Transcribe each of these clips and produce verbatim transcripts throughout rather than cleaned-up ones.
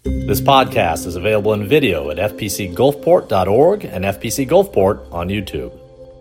This podcast is available in video at f p c gulfport dot org and F P C Gulfport on YouTube.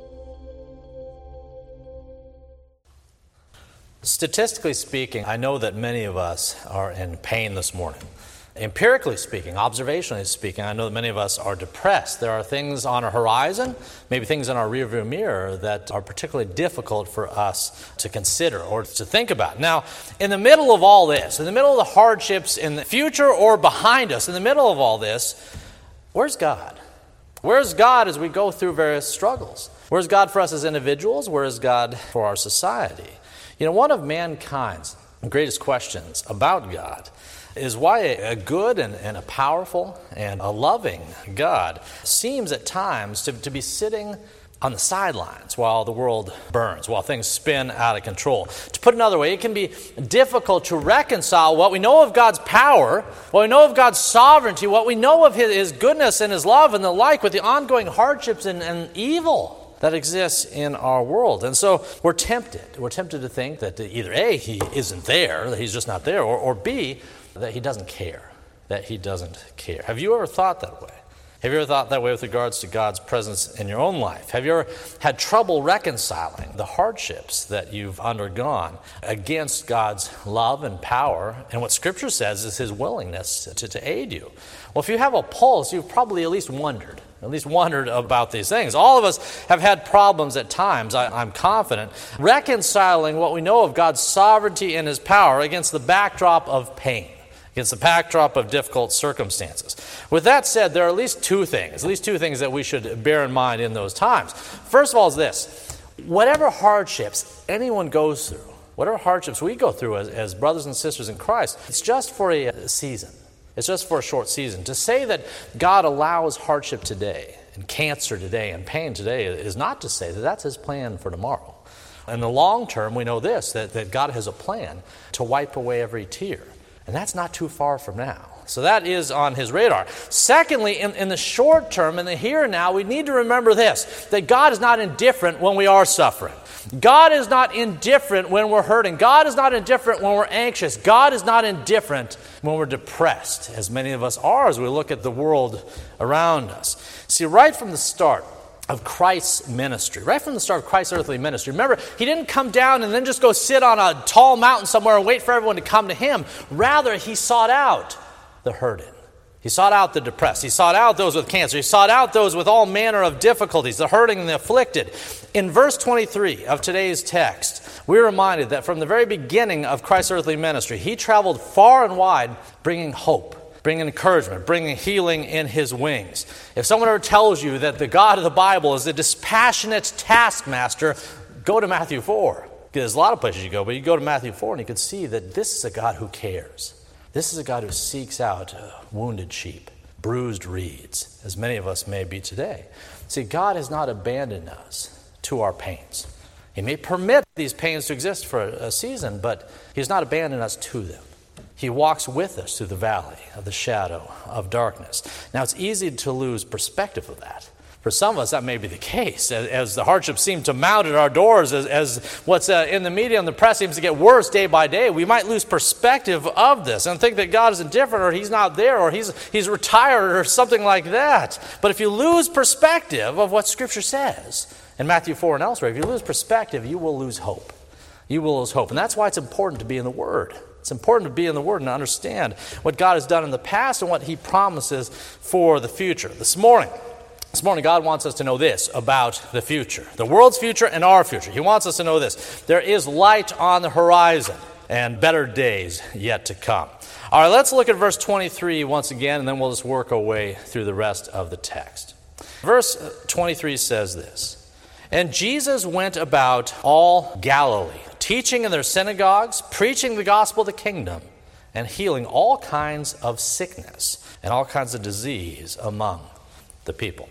Statistically speaking, I know that many of us are in pain this morning. Empirically speaking, observationally speaking, I know that many of us are depressed. There are things on our horizon, maybe things in our rearview mirror that are particularly difficult for us to consider or to think about. Now, in the middle of all this, in the middle of the hardships in the future or behind us, in the middle of all this, where's God? Where's God as we go through various struggles? Where's God for us as individuals? Where is God for our society? You know, one of mankind's greatest questions about God is why a good and, and a powerful and a loving God seems at times to, to be sitting on the sidelines while the world burns, while things spin out of control. To put another way, it can be difficult to reconcile what we know of God's power, what we know of God's sovereignty, what we know of His, his goodness and His love and the like with the ongoing hardships and, and evil that exists in our world. And so we're tempted. We're tempted to think that either A, He isn't there, that He's just not there, or, or B, that He doesn't care, that He doesn't care. Have you ever thought that way? Have you ever thought that way with regards to God's presence in your own life? Have you ever had trouble reconciling the hardships that you've undergone against God's love and power and what Scripture says is His willingness to, to aid you? Well, if you have a pulse, you've probably at least wondered, at least wondered about these things. All of us have had problems at times, I, I'm confident, reconciling what we know of God's sovereignty and His power against the backdrop of pain, against the backdrop of difficult circumstances. With that said, there are at least two things, at least two things that we should bear in mind in those times. First of all is this: whatever hardships anyone goes through, whatever hardships we go through as, as brothers and sisters in Christ, it's just for a season. It's just for a short season. To say that God allows hardship today, and cancer today, and pain today is not to say that that's His plan for tomorrow. In the long term, we know this, that, that God has a plan to wipe away every tear. And that's not too far from now. So that is on His radar. Secondly, in, in the short term, in the here and now, we need to remember this, that God is not indifferent when we are suffering. God is not indifferent when we're hurting. God is not indifferent when we're anxious. God is not indifferent when we're depressed, as many of us are as we look at the world around us. See, right from the start of Christ's ministry, right from the start of Christ's earthly ministry. Remember, He didn't come down and then just go sit on a tall mountain somewhere and wait for everyone to come to Him. Rather, He sought out the hurting. He sought out the depressed. He sought out those with cancer. He sought out those with all manner of difficulties, the hurting and the afflicted. In verse twenty-three of today's text, we're reminded that from the very beginning of Christ's earthly ministry, He traveled far and wide bringing hope, bringing encouragement, bringing healing in His wings. If someone ever tells you that the God of the Bible is a dispassionate taskmaster, go to Matthew four. There's a lot of places you go, but you go to Matthew four and you can see that this is a God who cares. This is a God who seeks out uh, wounded sheep, bruised reeds, as many of us may be today. See, God has not abandoned us to our pains. He may permit these pains to exist for a season, but He has not abandoned us to them. He walks with us through the valley of the shadow of darkness. Now, it's easy to lose perspective of that. For some of us, that may be the case. As, as the hardships seem to mount at our doors, as, as what's uh, in the media and the press seems to get worse day by day, we might lose perspective of this and think that God is indifferent, or He's not there, or He's, he's retired, or something like that. But if you lose perspective of what Scripture says in Matthew four and elsewhere, if you lose perspective, you will lose hope. You will lose hope. And that's why it's important to be in the Word. It's important to be in the Word and to understand what God has done in the past and what He promises for the future. This morning, This morning, God wants us to know this about the future, the world's future and our future. He wants us to know this. There is light on the horizon and better days yet to come. All right, let's look at verse twenty-three once again, and then we'll just work our way through the rest of the text. Verse twenty-three says this: "And Jesus went about all Galilee, teaching in their synagogues, preaching the gospel of the kingdom, and healing all kinds of sickness and all kinds of disease among the people."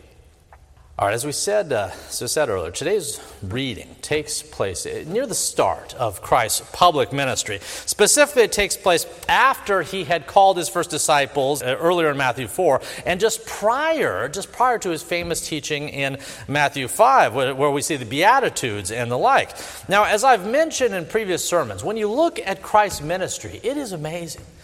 All right, as we said, uh, as we said earlier, today's reading takes place near the start of Christ's public ministry. Specifically, it takes place after He had called His first disciples uh, earlier in Matthew four, and just prior, just prior to His famous teaching in Matthew five, where, where we see the Beatitudes and the like. Now, as I've mentioned in previous sermons, when you look at Christ's ministry, it is amazing.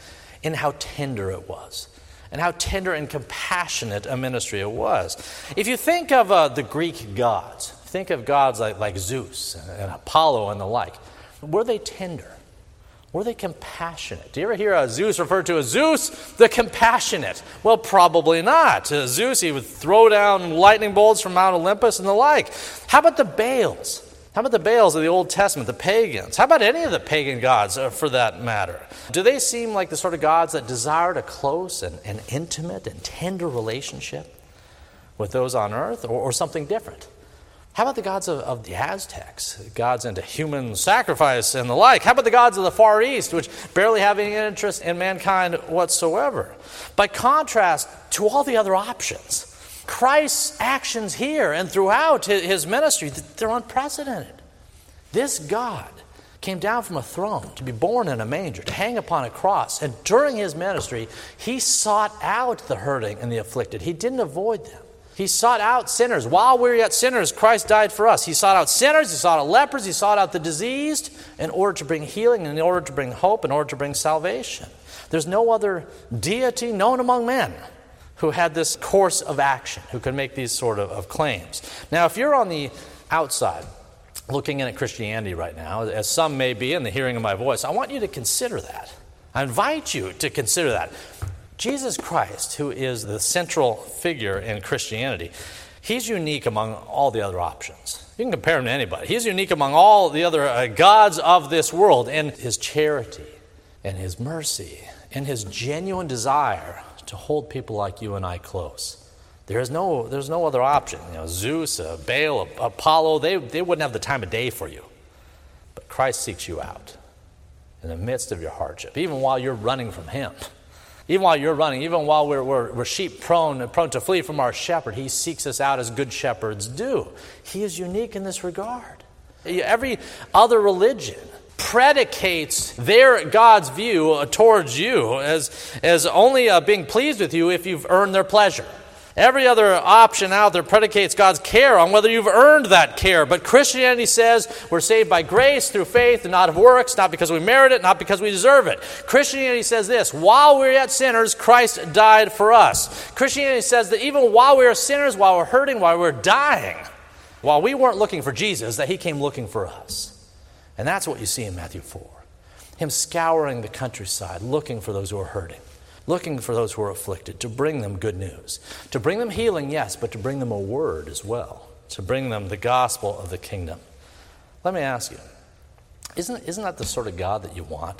in how tender it was, and how tender and compassionate a ministry it was. If you think of uh, the Greek gods, think of gods like, like Zeus and, and Apollo and the like, were they tender? Were they compassionate? Do you ever hear uh, Zeus referred to as Zeus the compassionate? Well, probably not. Uh, Zeus, he would throw down lightning bolts from Mount Olympus and the like. How about the Baals? How about the Baals of the Old Testament, the pagans? How about any of the pagan gods, uh, for that matter? Do they seem like the sort of gods that desired a close and, and intimate and tender relationship with those on earth, or, or something different? How about the gods of, of the Aztecs, gods into human sacrifice and the like? How about the gods of the Far East, which barely have any interest in mankind whatsoever? By contrast to all the other options, Christ's actions here and throughout his ministry, they're unprecedented. This God came down from a throne to be born in a manger, to hang upon a cross. And during his ministry, he sought out the hurting and the afflicted. He didn't avoid them. He sought out sinners. While we were yet sinners, Christ died for us. He sought out sinners, he sought out lepers, he sought out the diseased in order to bring healing, in order to bring hope, in order to bring salvation. There's no other deity known among men who had this course of action, who could make these sort of, of claims. Now, if you're on the outside looking in at Christianity right now, as some may be in the hearing of my voice, I want you to consider that. I invite you to consider that. Jesus Christ, who is the central figure in Christianity, he's unique among all the other options. You can compare him to anybody. He's unique among all the other uh, gods of this world in his charity and his mercy and his genuine desire to hold people like you and I close. There is no, there's no other option. You know, Zeus, uh, Baal, uh, Apollo, they, they wouldn't have the time of day for you. But Christ seeks you out in the midst of your hardship, even while you're running from him. Even while you're running, even while we're, we're, we're sheep prone, prone to flee from our shepherd, he seeks us out as good shepherds do. He is unique in this regard. Every other religion predicates their God's view towards you as, as only uh, being pleased with you if you've earned their pleasure. Every other option out there predicates God's care on whether you've earned that care. But Christianity says we're saved by grace through faith and not of works, not because we merit it, not because we deserve it. Christianity says this: while we're yet sinners, Christ died for us. Christianity says that even while we are sinners, while we're hurting, while we're dying, while we weren't looking for Jesus, that he came looking for us. And that's what you see in Matthew four. Him scouring the countryside, looking for those who are hurting, looking for those who are afflicted, to bring them good news. To bring them healing, yes, but to bring them a word as well. To bring them the gospel of the kingdom. Let me ask you, isn't, isn't that the sort of God that you want?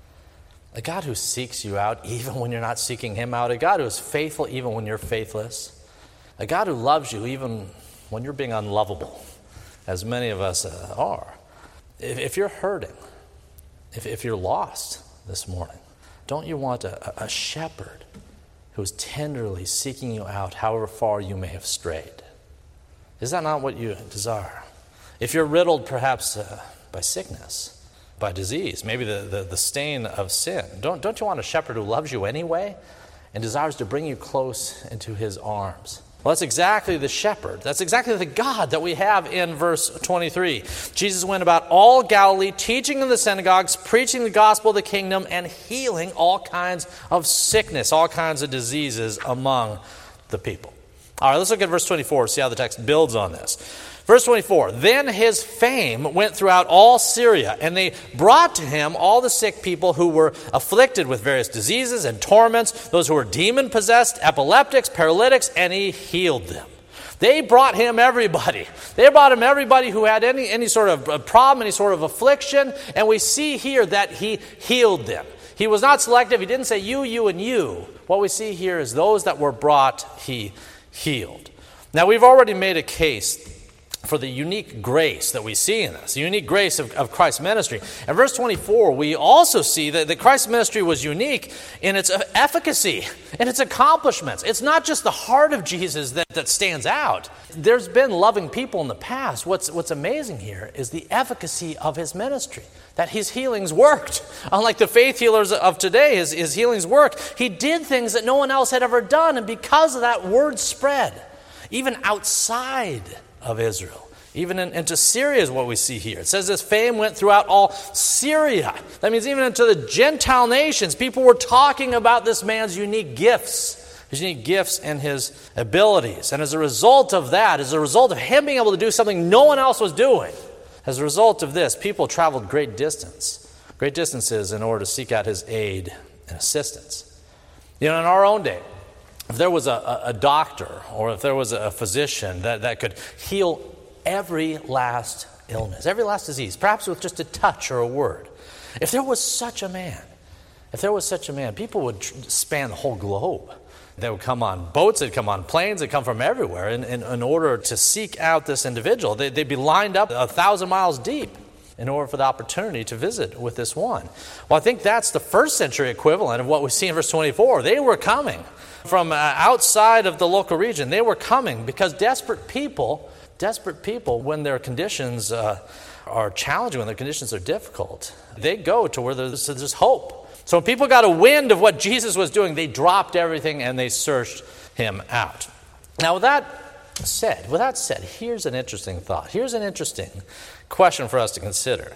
A God who seeks you out even when you're not seeking him out. A God who is faithful even when you're faithless. A God who loves you even when you're being unlovable, as many of us uh, are. If, if you're hurting, if, if you're lost this morning, don't you want a, a shepherd who is tenderly seeking you out however far you may have strayed? Is that not what you desire? If you're riddled perhaps uh, by sickness, by disease, maybe the, the, the stain of sin, don't, don't you want a shepherd who loves you anyway and desires to bring you close into his arms? Well, that's exactly the shepherd. That's exactly the God that we have in verse twenty-three. Jesus went about all Galilee, teaching in the synagogues, preaching the gospel of the kingdom, and healing all kinds of sickness, all kinds of diseases among the people. All right, let's look at verse twenty-four, see how the text builds on this. Verse twenty-four, then his fame went throughout all Syria, and they brought to him all the sick people who were afflicted with various diseases and torments, those who were demon-possessed, epileptics, paralytics, and he healed them. They brought him everybody. They brought him everybody who had any, any sort of problem, any sort of affliction, and we see here that he healed them. He was not selective. He didn't say you, you, and you. What we see here is those that were brought, he healed. Now, we've already made a case for the unique grace that we see in this, the unique grace of, of Christ's ministry. In verse twenty-four, we also see that, that Christ's ministry was unique in its efficacy and its accomplishments. It's not just the heart of Jesus that, that stands out. There's been loving people in the past. What's, what's amazing here is the efficacy of his ministry, that his healings worked. Unlike the faith healers of today, his, his healings worked. He did things that no one else had ever done, and because of that, word spread, even outside of Israel, Even in, into Syria is what we see here. It says his fame went throughout all Syria. That means even into the Gentile nations, people were talking about this man's unique gifts, his unique gifts and his abilities. And as a result of that, as a result of him being able to do something no one else was doing, as a result of this, people traveled great distance, great distances in order to seek out his aid and assistance. You know, in our own day, if there was a, a doctor or if there was a physician that, that could heal every last illness, every last disease, perhaps with just a touch or a word, if there was such a man, if there was such a man, people would span the whole globe. They would come on boats, they'd come on planes, they'd come from everywhere in, in, in order to seek out this individual. They, they'd be lined up a thousand miles deep in order for the opportunity to visit with this one. Well, I think that's the first century equivalent of what we see in verse twenty-four. They were coming from uh, outside of the local region. They were coming because desperate people, desperate people, when their conditions uh, are challenging, when their conditions are difficult, they go to where there's, there's hope. So when people got a wind of what Jesus was doing, they dropped everything and they searched him out. Now, with that said, with that said, here's an interesting thought. Here's an interesting question for us to consider.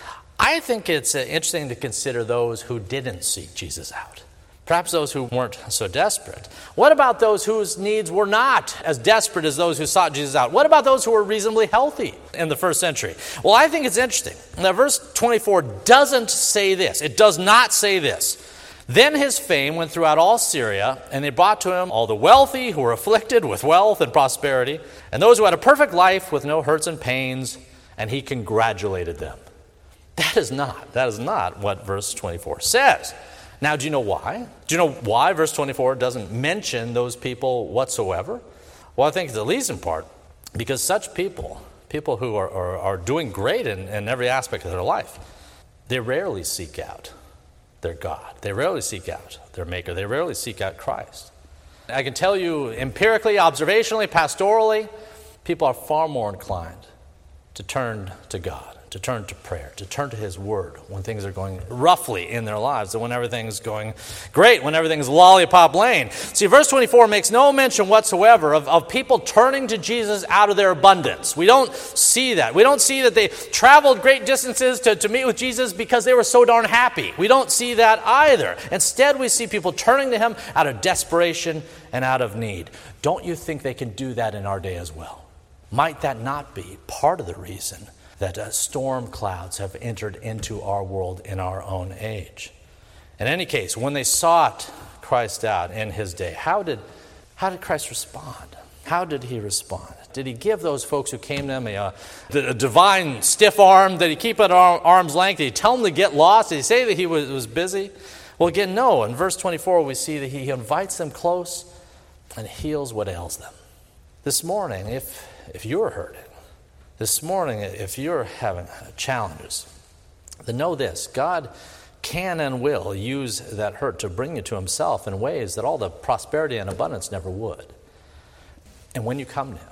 I think it's uh, interesting to consider those who didn't seek Jesus out. Perhaps those who weren't so desperate. What about those whose needs were not as desperate as those who sought Jesus out? What about those who were reasonably healthy in the first century? Well, I think it's interesting. Now, verse twenty-four doesn't say this. It does not say this. Then his fame went throughout all Syria, and they brought to him all the wealthy who were afflicted with wealth and prosperity, and those who had a perfect life with no hurts and pains, and he congratulated them. That is not, that is not what verse twenty-four says. Now, do you know why? Do you know why verse twenty-four doesn't mention those people whatsoever? Well, I think it's at least in part because such people, people who are, are, are doing great in, in every aspect of their life, they rarely seek out their God. They rarely seek out their Maker. They rarely seek out Christ. I can tell you empirically, observationally, pastorally, people are far more inclined to turn to God, to turn to prayer, to turn to his word when things are going roughly in their lives than when everything's going great, when everything's lollipop lane. See, verse twenty-four makes no mention whatsoever of, of people turning to Jesus out of their abundance. We don't see that. We don't see that they traveled great distances to, to meet with Jesus because they were so darn happy. We don't see that either. Instead, we see people turning to him out of desperation and out of need. Don't you think they can do that in our day as well? Might that not be part of the reason that uh, storm clouds have entered into our world in our own age? In any case, when they sought Christ out in his day, how did, how did Christ respond? How did he respond? Did he give those folks who came to him a, uh, a divine stiff arm? Did he keep it at arm's length? Did he tell them to get lost? Did he say that he was, was busy? Well, again, no. In verse twenty-four, we see that he invites them close and heals what ails them. This morning, if, if you're hurting, this morning, if you're having challenges, then know this: God can and will use that hurt to bring you to himself in ways that all the prosperity and abundance never would. And when you come to him,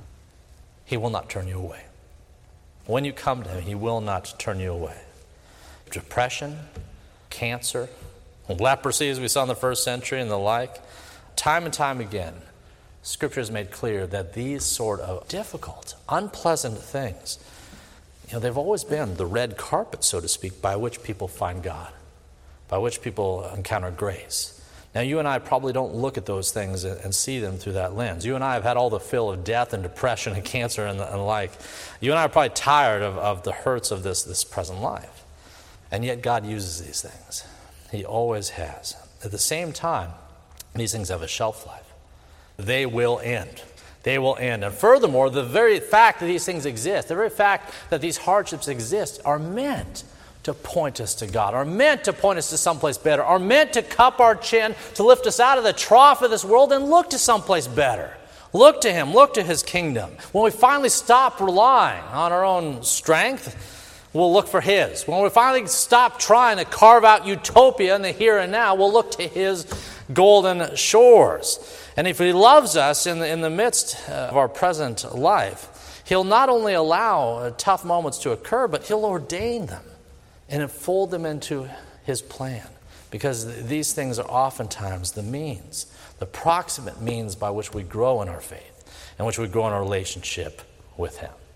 he will not turn you away. When you come to him, he will not turn you away. Depression, cancer, leprosy, as we saw in the first century, and the like, time and time again, Scripture has made clear that these sort of difficult, unpleasant things, you know, they've always been the red carpet, so to speak, by which people find God, by which people encounter grace. Now, you and I probably don't look at those things and see them through that lens. You and I have had all the fill of death and depression and cancer and the, and the like. You and I are probably tired of, of the hurts of this, this present life. And yet God uses these things. He always has. At the same time, these things have a shelf life. They will end. They will end. And furthermore, the very fact that these things exist, the very fact that these hardships exist, are meant to point us to God, are meant to point us to someplace better, are meant to cup our chin, to lift us out of the trough of this world and look to someplace better. Look to him, look to his kingdom. When we finally stop relying on our own strength, we'll look for his. When we finally stop trying to carve out utopia in the here and now, we'll look to his golden shores. And if he loves us in the, in the midst of our present life, he'll not only allow tough moments to occur, but he'll ordain them and enfold them into his plan. Because these things are oftentimes the means, the proximate means by which we grow in our faith, and which we grow in our relationship with him.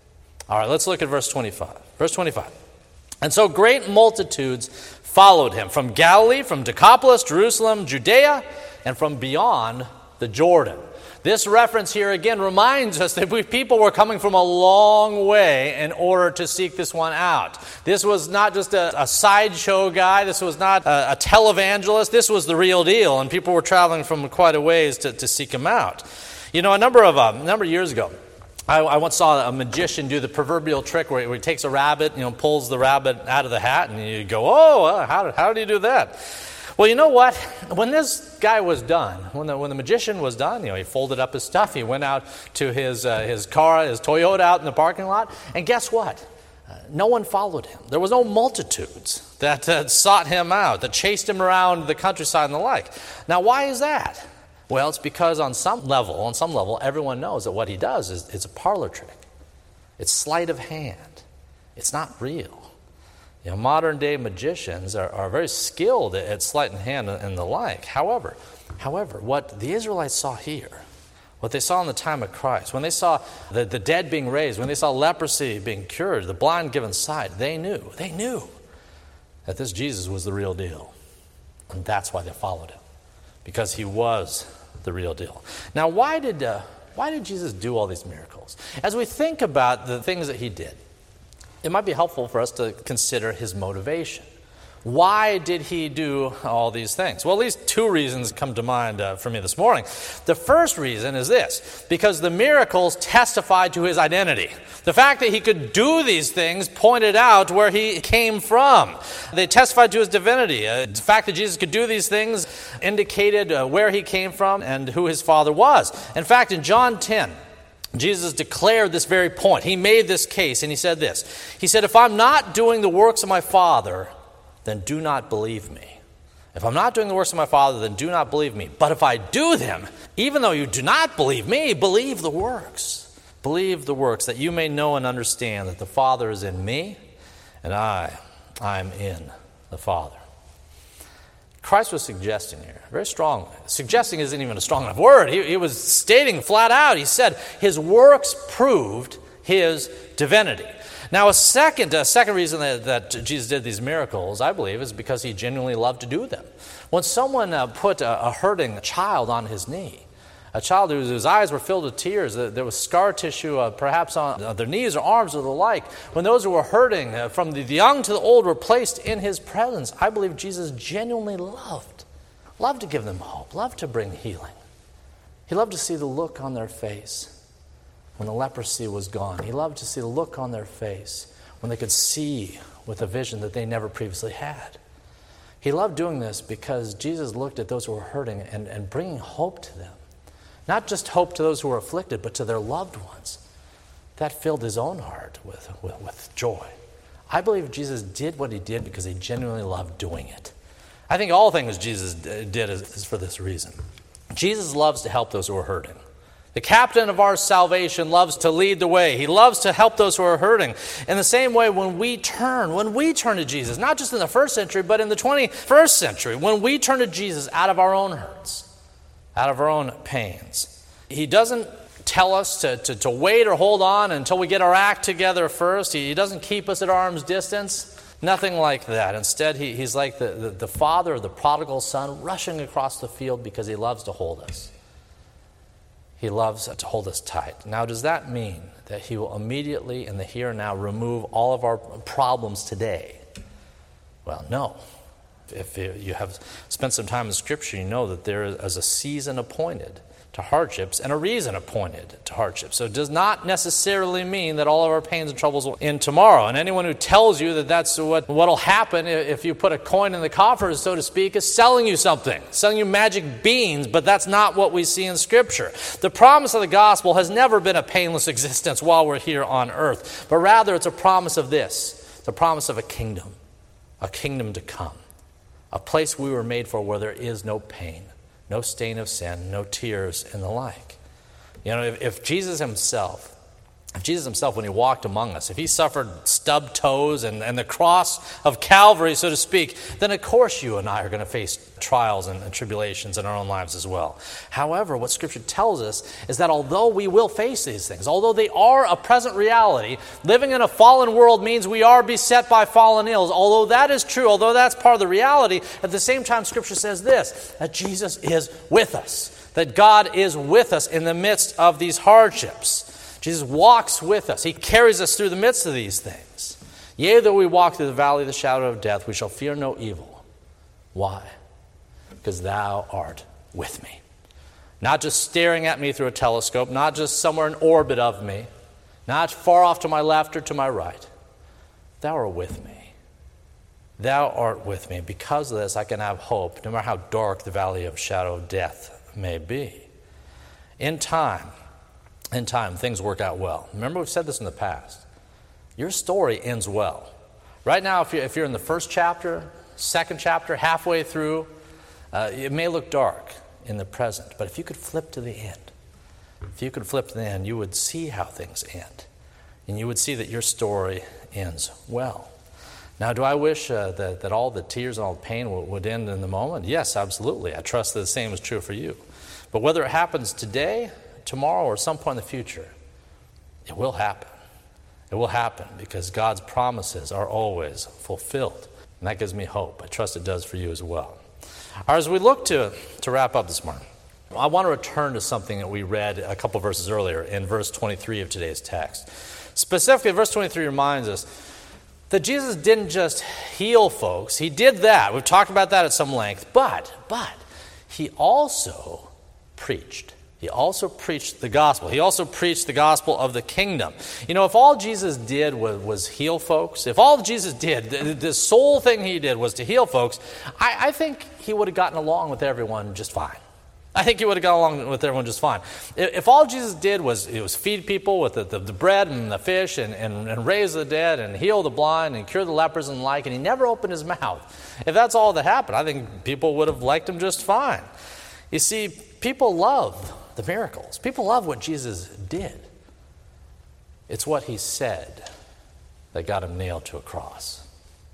All right, let's look at verse twenty-five. Verse twenty-five. And so great multitudes followed him from Galilee, from Decapolis, Jerusalem, Judea, and from beyond the Jordan. This reference here again reminds us that we people were coming from a long way in order to seek this one out. This was not just a, a sideshow guy. This was not a, a televangelist. This was the real deal, and people were traveling from quite a ways to, to seek him out. You know, a number of uh, a number of years ago, I, I once saw a magician do the proverbial trick where he, where he takes a rabbit, you know, pulls the rabbit out of the hat, and you go, "Oh, uh, how how did he do that?" Well, you know what? When this guy was done, when the when the magician was done, you know, he folded up his stuff. He went out to his uh, his car, his Toyota, out in the parking lot, and guess what? Uh, no one followed him. There was no multitudes that uh, sought him out, that chased him around the countryside and the like. Now, why is that? Well, it's because on some level, on some level, everyone knows that what he does is it's a parlor trick. It's sleight of hand. It's not real. You know, modern-day magicians are, are very skilled at sleight of hand and the like. However, however, what the Israelites saw here, what they saw in the time of Christ, when they saw the, the dead being raised, when they saw leprosy being cured, the blind given sight, they knew, they knew that this Jesus was the real deal. And that's why they followed him, because he was the real deal. Now, why did, uh, why did Jesus do all these miracles? As we think about the things that he did, it might be helpful for us to consider his motivation. Why did he do all these things? Well, at least two reasons come to mind uh, for me this morning. The first reason is this: because the miracles testified to his identity. The fact that he could do these things pointed out where he came from. They testified to his divinity. Uh, the fact that Jesus could do these things indicated uh, where he came from and who his Father was. In fact, in John ten, Jesus declared this very point. He made this case, and he said this. He said, "If I'm not doing the works of my Father, then do not believe me. If I'm not doing the works of my Father, then do not believe me. But if I do them, even though you do not believe me, believe the works. Believe the works, that you may know and understand that the Father is in me, and I, I am in the Father." Christ was suggesting here, very strongly. Suggesting isn't even a strong enough word. He, he was stating flat out. He said his works proved his divinity. Now, a second, a second reason that, that Jesus did these miracles, I believe, is because he genuinely loved to do them. When someone uh, put a, a hurting child on his knee, a child whose, whose eyes were filled with tears, uh, there was scar tissue uh, perhaps on uh, their knees or arms or the like, when those who were hurting, uh, from the, the young to the old, were placed in his presence, I believe Jesus genuinely loved, loved to give them hope, loved to bring healing. He loved to see the look on their face when the leprosy was gone. He loved to see the look on their face when they could see with a vision that they never previously had. He loved doing this because Jesus looked at those who were hurting and, and bringing hope to them. Not just hope to those who were afflicted, but to their loved ones. That filled his own heart with, with, with joy. I believe Jesus did what he did because he genuinely loved doing it. I think all things Jesus did is, is for this reason. Jesus loves to help those who are hurting. The captain of our salvation loves to lead the way. He loves to help those who are hurting. In the same way, when we turn, when we turn to Jesus, not just in the first century, but in the twenty-first century, when we turn to Jesus out of our own hurts, out of our own pains, he doesn't tell us to, to, to wait or hold on until we get our act together first. He, he doesn't keep us at arm's distance. Nothing like that. Instead, he, he's like the, the, the father of the prodigal son rushing across the field because he loves to hold us. He loves to hold us tight. Now, does that mean that he will immediately in the here and now remove all of our problems today? Well, no. If you have spent some time in Scripture, you know that there is a season appointed to hardships and a reason appointed to hardships. So it does not necessarily mean that all of our pains and troubles will end tomorrow. And anyone who tells you that that's what will happen if you put a coin in the coffers, so to speak, is selling you something, selling you magic beans, but that's not what we see in Scripture. The promise of the gospel has never been a painless existence while we're here on earth, but rather it's a promise of this, the promise of a kingdom, a kingdom to come, a place we were made for where there is no pain, no stain of sin, no tears, and the like. You know, if, if Jesus himself If Jesus himself, when he walked among us, if he suffered stubbed toes and, and the cross of Calvary, so to speak, then of course you and I are going to face trials and, and tribulations in our own lives as well. However, what Scripture tells us is that although we will face these things, although they are a present reality, living in a fallen world means we are beset by fallen ills. Although that is true, although that's part of the reality, at the same time Scripture says this, that Jesus is with us, that God is with us in the midst of these hardships. Jesus walks with us. He carries us through the midst of these things. Yea, though we walk through the valley of the shadow of death, we shall fear no evil. Why? Because thou art with me. Not just staring at me through a telescope, not just somewhere in orbit of me, not far off to my left or to my right. Thou art with me. Thou art with me. Because of this, I can have hope, no matter how dark the valley of shadow of death may be. In time, In time, things work out well. Remember, we've said this in the past. Your story ends well. Right now, if you're, if you're in the first chapter, second chapter, halfway through, uh, it may look dark in the present. But if you could flip to the end, if you could flip to the end, you would see how things end. And you would see that your story ends well. Now, do I wish uh, that, that all the tears and all the pain would, would end in the moment? Yes, absolutely. I trust that the same is true for you. But whether it happens today, tomorrow, or some point in the future, it will happen. It will happen because God's promises are always fulfilled. And that gives me hope. I trust it does for you as well. All right, as we look to, to wrap up this morning, I want to return to something that we read a couple verses earlier in verse twenty-three of today's text. Specifically, verse twenty-three reminds us that Jesus didn't just heal folks. He did that. We've talked about that at some length. But, but, he also preached. He also preached the gospel. He also preached the gospel of the kingdom. You know, if all Jesus did was, was heal folks, if all Jesus did, the, the sole thing he did was to heal folks, I, I think he would have gotten along with everyone just fine. I think he would have got along with everyone just fine. If, if all Jesus did was, it was feed people with the, the, the bread and the fish and, and, and raise the dead and heal the blind and cure the lepers and the like, and he never opened his mouth, if that's all that happened, I think people would have liked him just fine. You see, people love the miracles. People love what Jesus did. It's what he said that got him nailed to a cross.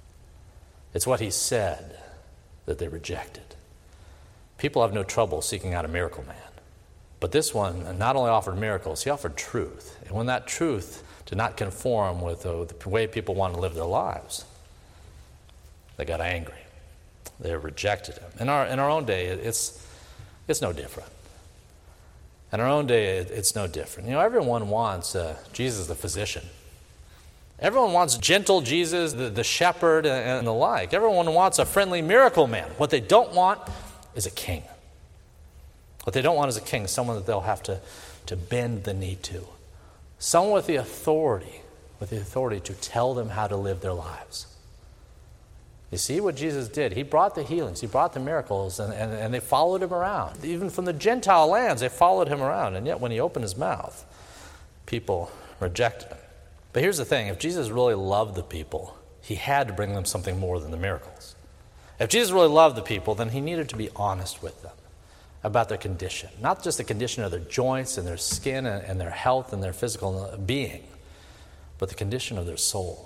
It's what he said that they rejected. People have no trouble seeking out a miracle man. But this one not only offered miracles, he offered truth. And when that truth did not conform with the, the way people want to live their lives, they got angry. They rejected him. In our, in our own day, it's, it's no different. In our own day, it's no different. You know, everyone wants uh, Jesus the physician. Everyone wants gentle Jesus, the, the shepherd, and, and the like. Everyone wants a friendly miracle man. What they don't want is a king. What they don't want is a king, someone that they'll have to, to bend the knee to. Someone with the authority, with the authority to tell them how to live their lives. You see what Jesus did? He brought the healings, he brought the miracles, and, and, and they followed him around. Even from the Gentile lands, they followed him around. And yet when he opened his mouth, people rejected him. But here's the thing, if Jesus really loved the people, he had to bring them something more than the miracles. If Jesus really loved the people, then he needed to be honest with them about their condition. Not just the condition of their joints and their skin and, and their health and their physical being, but the condition of their soul.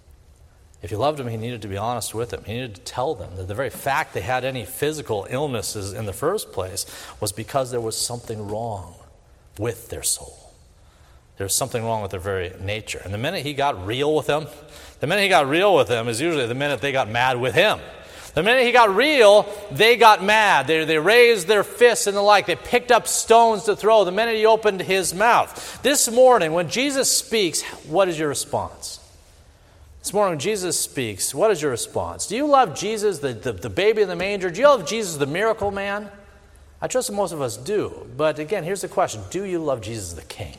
If he loved them, he needed to be honest with them. He needed to tell them that the very fact they had any physical illnesses in the first place was because there was something wrong with their soul. There was something wrong with their very nature. And the minute he got real with them, the minute he got real with them is usually the minute they got mad with him. The minute he got real, they got mad. They, they raised their fists and the like. They picked up stones to throw the minute he opened his mouth. This morning, when Jesus speaks, what is your response? This morning, when Jesus speaks, what is your response? Do you love Jesus, the, the, the baby in the manger? Do you love Jesus, the miracle man? I trust that most of us do. But again, here's the question. Do you love Jesus the King?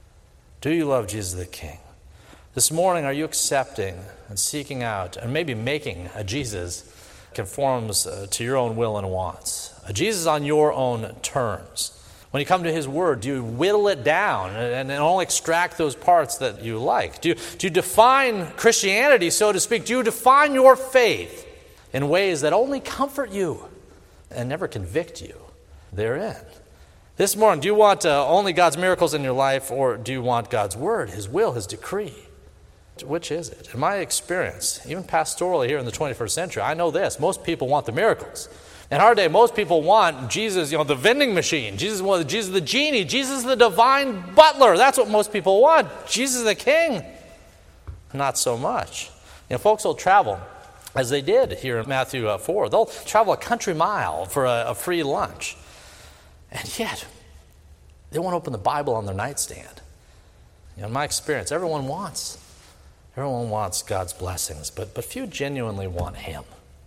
Do you love Jesus the King? This morning, are you accepting and seeking out and maybe making a Jesus conforms uh, to your own will and wants? A Jesus on your own terms. When you come to his word, do you whittle it down and, and only extract those parts that you like? Do you, do you define Christianity, so to speak? Do you define your faith in ways that only comfort you and never convict you therein? This morning, do you want uh, only God's miracles in your life, or do you want God's word, his will, his decree? Which is it? In my experience, even pastorally here in the twenty-first century, I know this. Most people want the miracles. In our day, most people want Jesus, you know, the vending machine. Jesus, well, Jesus the genie. Jesus the divine butler. That's what most people want. Jesus the king. Not so much. You know, folks will travel, as they did here in Matthew uh, four. They'll travel a country mile for a, a free lunch. And yet, they won't open the Bible on their nightstand. You know, in my experience, everyone wants. Everyone wants God's blessings, but, but few genuinely want him.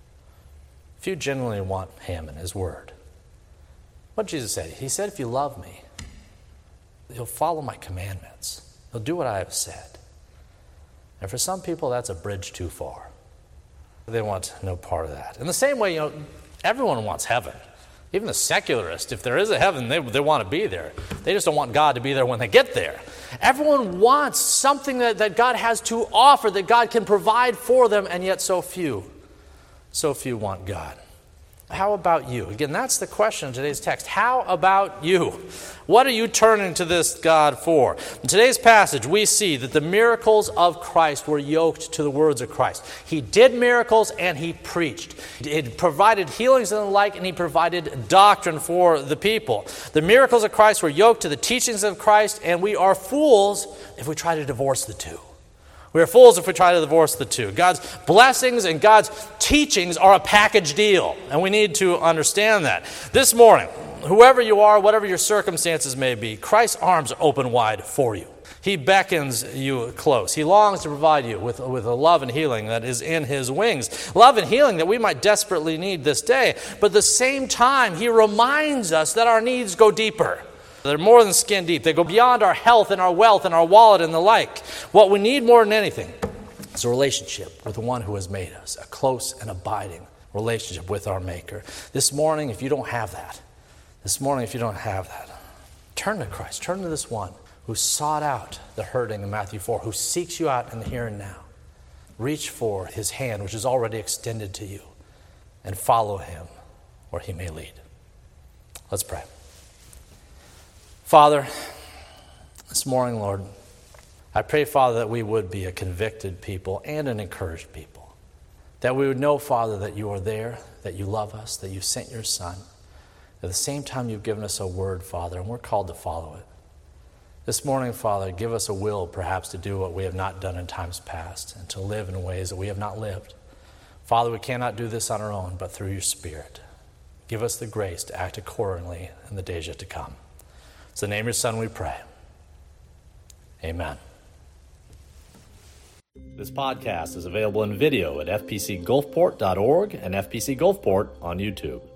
Few genuinely want him and his word. What did Jesus say? He said, if you love me, you'll follow my commandments. You'll do what I have said. And for some people, that's a bridge too far. They want no part of that. In the same way, you know, everyone wants heaven. Even the secularists, if there is a heaven, they, they want to be there. They just don't want God to be there when they get there. Everyone wants something that, that God has to offer, that God can provide for them, and yet so few, so few want God. How about you? Again, that's the question in today's text. How about you? What are you turning to this God for? In today's passage, we see that the miracles of Christ were yoked to the words of Christ. He did miracles and he preached. He provided healings and the like, and he provided doctrine for the people. The miracles of Christ were yoked to the teachings of Christ, and we are fools if we try to divorce the two. We are fools if we try to divorce the two. God's blessings and God's teachings are a package deal, and we need to understand that. This morning, whoever you are, whatever your circumstances may be, Christ's arms are open wide for you. He beckons you close. He longs to provide you with, with a love and healing that is in his wings. Love and healing that we might desperately need this day. But at the same time, he reminds us that our needs go deeper. They're more than skin deep. They go beyond our health and our wealth and our wallet and the like. What we need more than anything is a relationship with the one who has made us, a close and abiding relationship with our Maker. This morning, if you don't have that, this morning, if you don't have that, turn to Christ. Turn to this one who sought out the hurting in Matthew four, who seeks you out in the here and now. Reach for his hand, which is already extended to you, and follow him where he may lead. Let's pray. Father, this morning, Lord, I pray, Father, that we would be a convicted people and an encouraged people. That we would know, Father, that you are there, that you love us, that you sent your Son. At the same time, you've given us a word, Father, and we're called to follow it. This morning, Father, give us a will, perhaps, to do what we have not done in times past and to live in ways that we have not lived. Father, we cannot do this on our own, but through your Spirit. Give us the grace to act accordingly in the days yet to come. It's in the name of your Son we pray. Amen. This podcast is available in video at f p c gulfport dot org and F P C Gulfport on YouTube.